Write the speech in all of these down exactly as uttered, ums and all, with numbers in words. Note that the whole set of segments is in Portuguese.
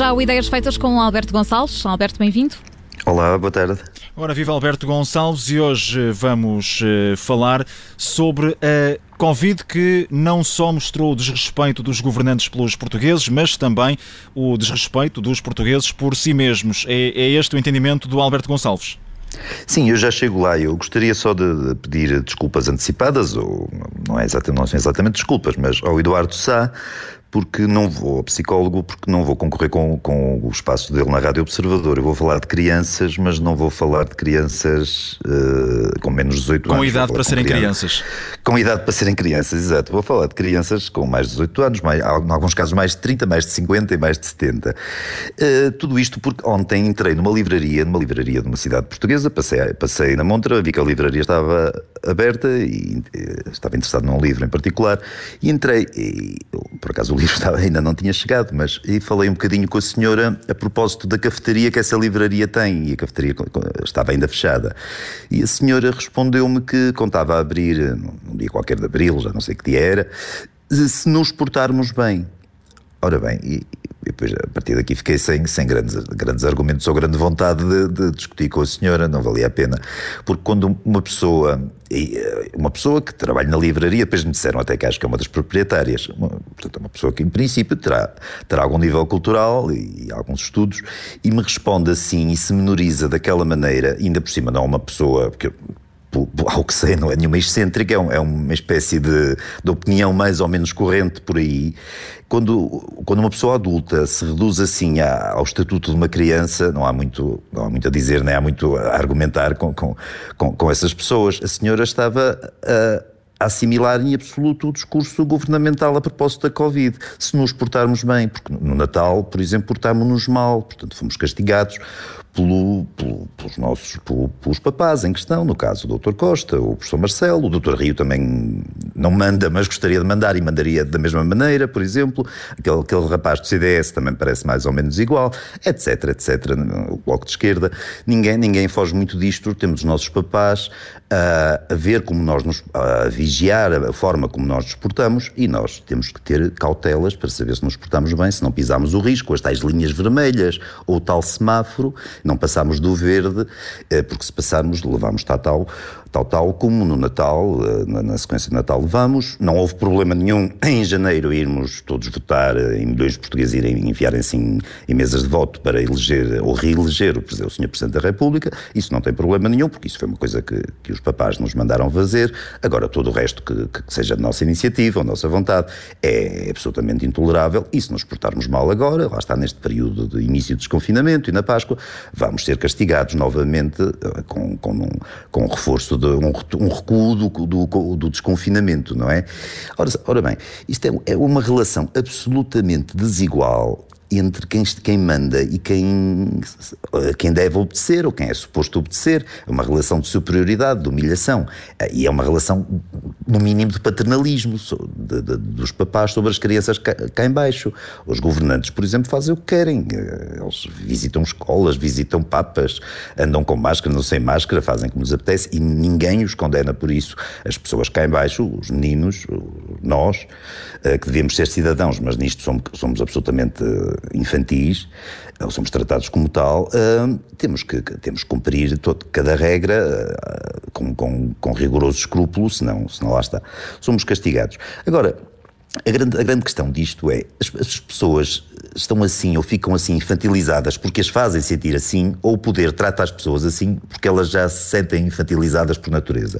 ao Ideias Feitas com o Alberto Gonçalves. Alberto, bem-vindo. Olá, boa tarde. Ora, viva Alberto Gonçalves, e hoje vamos uh, falar sobre a Covid, que não só mostrou o desrespeito dos governantes pelos portugueses, mas também o desrespeito dos portugueses por si mesmos. É, é este o entendimento do Alberto Gonçalves? Sim, eu já chego lá. Eu gostaria só de pedir desculpas antecipadas, ou não, é exatamente, não são exatamente desculpas, mas ao Eduardo Sá, porque não vou, ao psicólogo, porque não vou concorrer com, com o espaço dele na Rádio Observador. Eu vou falar de crianças, mas não vou falar de crianças uh, com menos de dezoito anos. Com idade para serem crianças. Com idade para serem crianças, exato. Vou falar de crianças com mais de dezoito anos, mais, em alguns casos mais de trinta, mais de cinquenta e mais de setenta. Uh, tudo isto porque ontem entrei numa livraria, numa livraria de uma cidade portuguesa, passei, passei na montra, vi que a livraria estava aberta e uh, estava interessado num livro em particular, e entrei, e por acaso o livro estava, ainda não tinha chegado, mas e falei um bocadinho com a senhora a propósito da cafetaria que essa livraria tem, e a cafetaria estava ainda fechada. E a senhora respondeu-me que contava a abrir, num dia qualquer de abril, já não sei que dia era, se nos portarmos bem. Ora bem, e depois a partir daqui fiquei sem, sem grandes, grandes argumentos ou grande vontade de, de discutir com a senhora, não valia a pena, porque quando uma pessoa, uma pessoa que trabalha na livraria, depois me disseram até que acho que é uma das proprietárias, uma, portanto uma pessoa que em princípio terá, terá algum nível cultural e, e alguns estudos, e me responde assim e se menoriza daquela maneira, ainda por cima não é uma pessoa, porque ao que sei, não é nenhuma excêntrica, é, um, é uma espécie de, de opinião mais ou menos corrente por aí. Quando, quando uma pessoa adulta se reduz assim à, ao estatuto de uma criança, não há muito, não há muito a dizer, nem há muito a argumentar com, com, com, com essas pessoas. A senhora estava a, a assimilar em absoluto o discurso governamental a propósito da Covid. Se nos portarmos bem, porque no Natal, por exemplo, portámos-nos mal, portanto fomos castigados Pelo, pelo, pelos nossos pelo, pelos papás em questão, no caso o doutor Costa, o professor Marcelo, o doutor Rio também não manda, mas gostaria de mandar e mandaria da mesma maneira, por exemplo, aquele, aquele rapaz do C D S também parece mais ou menos igual, etc, etc, o Bloco de Esquerda, ninguém, ninguém foge muito disto, temos os nossos papás a, a ver como nós nos, a vigiar a forma como nós nos portamos, e nós temos que ter cautelas para saber se nos portamos bem, se não pisamos o risco, as tais linhas vermelhas, ou o tal semáforo. Não passámos do verde, porque se passarmos levamos tal, tal, tal, tal como no Natal, na, na sequência de Natal levamos. Não houve problema nenhum em janeiro irmos todos votar, em milhões de portugueses irem enfiarem-se em, em mesas de voto para eleger ou reeleger o, o senhor Presidente da República. Isso não tem problema nenhum, porque isso foi uma coisa que, que os papás nos mandaram fazer. Agora todo o resto que, que seja de nossa iniciativa ou nossa vontade é absolutamente intolerável. E se nos portarmos mal agora, lá está neste período de início de desconfinamento e na Páscoa, vamos ser castigados novamente com, com, um, com um reforço, de, um, um recuo do, do, do desconfinamento, não é? Ora, ora bem, isto é, é uma relação absolutamente desigual entre quem, quem manda e quem, quem deve obedecer, ou quem é suposto obedecer. É uma relação de superioridade, de humilhação, e é uma relação, no mínimo, de paternalismo de, de, dos papás sobre as crianças cá, cá em baixo. Os governantes, por exemplo, fazem o que querem. Eles visitam escolas, visitam papas, andam com máscara, não sem máscara, fazem como lhes apetece, e ninguém os condena por isso. As pessoas cá em baixo, os meninos, nós, que devemos ser cidadãos, mas nisto somos, somos absolutamente infantis, ou somos tratados como tal, uh, temos, que, temos que cumprir todo, cada regra uh, com, com, com rigoroso escrúpulo, senão, senão lá está, somos castigados. Agora, a grande, a grande questão disto é, as, as pessoas estão assim ou ficam assim infantilizadas porque as fazem sentir assim, ou o poder trata as pessoas assim porque elas já se sentem infantilizadas por natureza.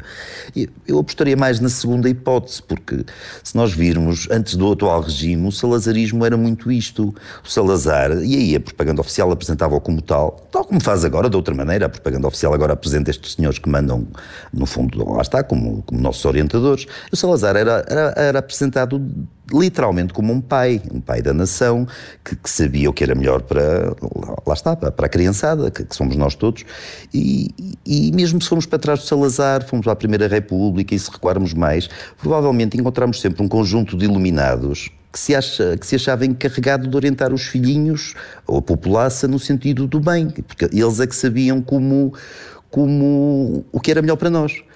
Eu apostaria mais na segunda hipótese, porque se nós virmos, antes do atual regime, o salazarismo era muito isto. O Salazar, e aí a propaganda oficial apresentava-o como tal, tal como faz agora, de outra maneira, a propaganda oficial agora apresenta estes senhores que mandam, no fundo, lá está, como, como nossos orientadores. O Salazar era, era, era apresentado literalmente como um pai, um pai da nação, que, que sabia o que era melhor para, lá está, para a criançada, que, que somos nós todos, e, e mesmo se formos para trás do Salazar, fomos para a Primeira República, e se recuarmos mais, provavelmente encontramos sempre um conjunto de iluminados que se, acha, que se achava encarregado de orientar os filhinhos, ou a população, no sentido do bem, porque eles é que sabiam como... como o que era melhor para nós.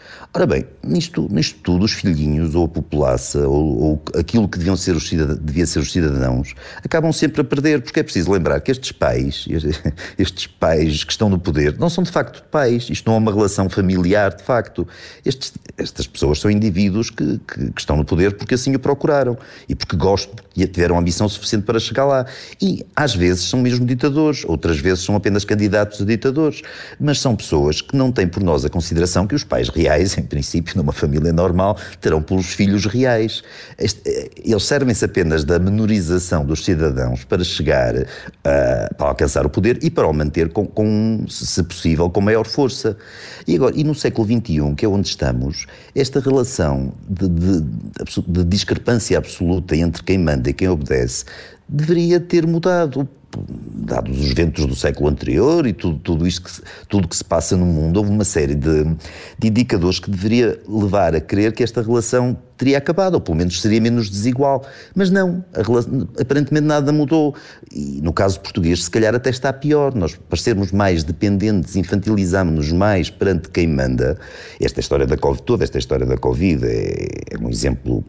Ora bem, nisto, nisto tudo, os filhinhos, ou a população, ou, ou aquilo que deviam ser os cidadãos, devia ser os cidadãos, acabam sempre a perder, porque é preciso lembrar que estes pais, estes pais que estão no poder, não são de facto pais, isto não é uma relação familiar de facto. Estes, estas pessoas são indivíduos que, que, que estão no poder porque assim o procuraram, e porque gostam e tiveram ambição suficiente para chegar lá. E às vezes são mesmo ditadores, outras vezes são apenas candidatos a ditadores, mas são pessoas que não têm por nós a consideração que os pais reais, em princípio, numa família normal, terão pelos filhos reais. Este, eles servem-se apenas da menorização dos cidadãos para chegar, uh, para alcançar o poder e para o manter, com, com, se possível, com maior força. E, agora, e no século vinte e um, que é onde estamos, esta relação de, de, de discrepância absoluta entre quem manda e quem obedece deveria ter mudado. Dados os ventos do século anterior e tudo, tudo isto que, tudo que se passa no mundo, houve uma série de, de indicadores que deveria levar a crer que esta relação teria acabado, ou pelo menos seria menos desigual. Mas não, a relação, aparentemente nada mudou. E no caso português, se calhar até está pior. Nós, para sermos mais dependentes, infantilizamos-nos mais perante quem manda. Esta história da Covid, toda esta história da Covid é, é um exemplo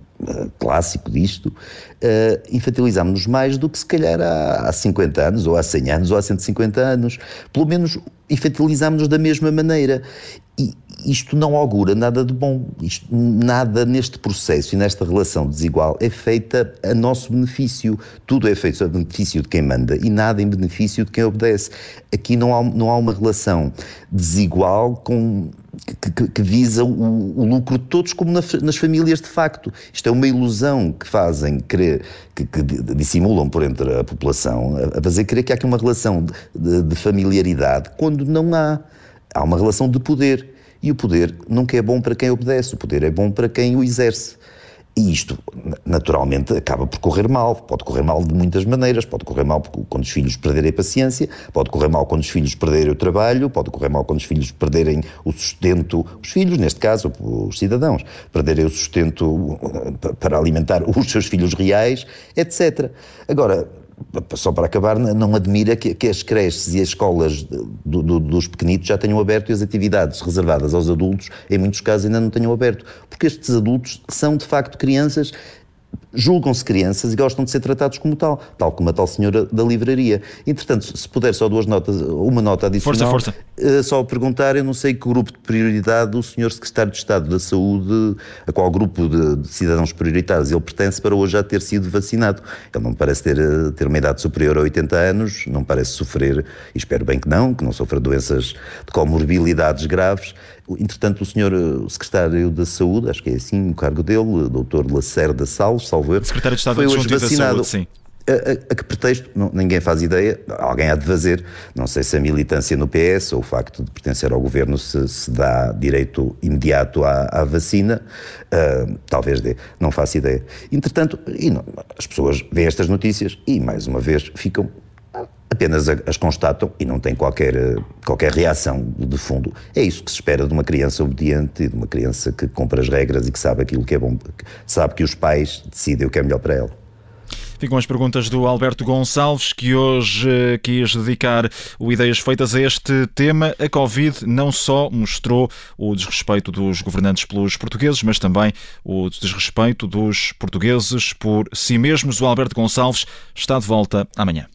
clássico disto. Uh, infantilizámos-nos mais do que se calhar há, há cinquenta anos, ou há cem anos, ou há cento e cinquenta anos. Pelo menos infantilizámos-nos da mesma maneira. E isto não augura nada de bom. Isto, nada neste processo e nesta relação desigual é feita a nosso benefício. Tudo é feito a benefício de quem manda e nada em benefício de quem obedece. Aqui não há, não há uma relação desigual com... Que, que, que visa o, o lucro de todos, como na, nas famílias de facto. Isto é uma ilusão que fazem crer, que, que dissimulam por entre a população, a, a fazer crer que há aqui uma relação de, de, de familiaridade, quando não há. Há uma relação de poder. E o poder nunca é bom para quem obedece, o poder é bom para quem o exerce. E isto, naturalmente, acaba por correr mal. Pode correr mal de muitas maneiras. Pode correr mal quando os filhos perderem a paciência, pode correr mal quando os filhos perderem o trabalho, pode correr mal quando os filhos perderem o sustento, os filhos, neste caso, os cidadãos, perderem o sustento para alimentar os seus filhos reais, etcétera. Agora, só para acabar, não admira que, que as creches e as escolas do, do, dos pequenitos já tenham aberto e as atividades reservadas aos adultos, em muitos casos, ainda não tenham aberto. Porque estes adultos são, de facto, crianças, julgam-se crianças e gostam de ser tratados como tal, tal como a tal senhora da livraria. Entretanto, se puder só duas notas, uma nota adicional. Força, força. Uh, só a perguntar, eu não sei que grupo de prioridade o senhor Secretário de Estado da Saúde, a qual grupo de, de cidadãos prioritários ele pertence para hoje já ter sido vacinado. Ele não me parece ter, ter uma idade superior a oitenta anos, não parece sofrer, e espero bem que não, que não sofra doenças de comorbilidades graves. Entretanto, o senhor o Secretário da Saúde, acho que é assim o cargo dele, doutor Lacerda Salles, salvo erro, Secretário de Estado foi hoje vacinado. Da Saúde, sim. A, a, a que pretexto? Não, ninguém faz ideia, alguém há de fazer. Não sei se a militância no P S ou o facto de pertencer ao governo se, se dá direito imediato à, à vacina, uh, talvez dê, não faço ideia. Entretanto, e não, as pessoas veem estas notícias e, mais uma vez, ficam... apenas as constatam e não têm qualquer, qualquer reação de fundo. É isso que se espera de uma criança obediente e de uma criança que cumpre as regras e que sabe aquilo que é bom, que sabe que os pais decidem o que é melhor para ela. Ficam as perguntas do Alberto Gonçalves, que hoje uh, quis dedicar o Ideias Feitas a este tema. A Covid não só mostrou o desrespeito dos governantes pelos portugueses, mas também o desrespeito dos portugueses por si mesmos. O Alberto Gonçalves está de volta amanhã.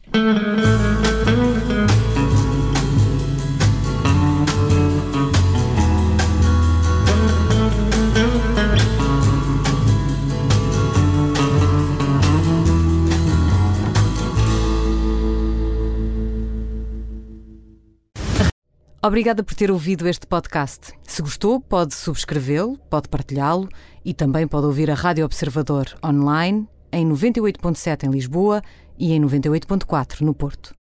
Obrigada por ter ouvido este podcast. Se gostou, pode subscrevê-lo, pode partilhá-lo e também pode ouvir a Rádio Observador online em noventa e oito ponto sete em Lisboa e em noventa e oito ponto quatro no Porto.